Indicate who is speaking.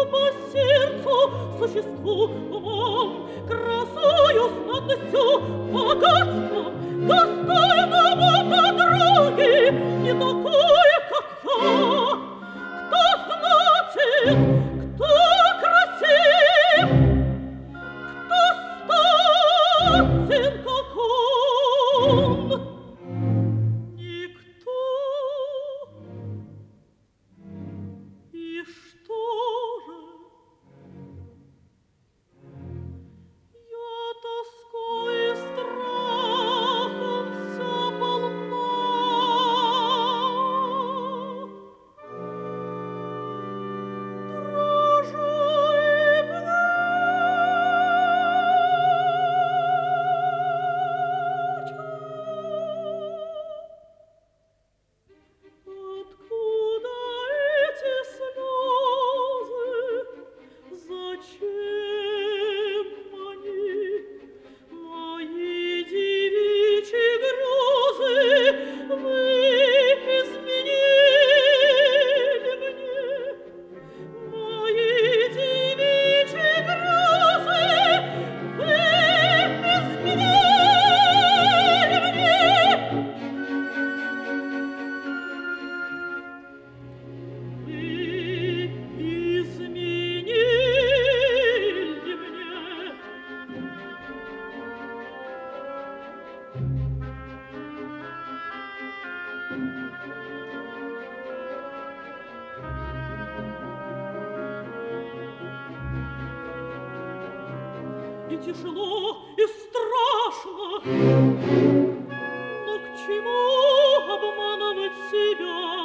Speaker 1: по сердцу существу умом, красою, знатностью, богатством, достойному подруги, не такое, как я. Кто значит, кто красив, кто статен, как он? Никто. И что же? Я тоской и страхом вся полна. Дрожу и откуда эти слезы? Зачем они, мои девичьи грезы? Вы изменили мне, мои девичьи грезы. Вы изменили мне. Вы изменили мне. И тяжело, и страшно, но к чему обманывать себя?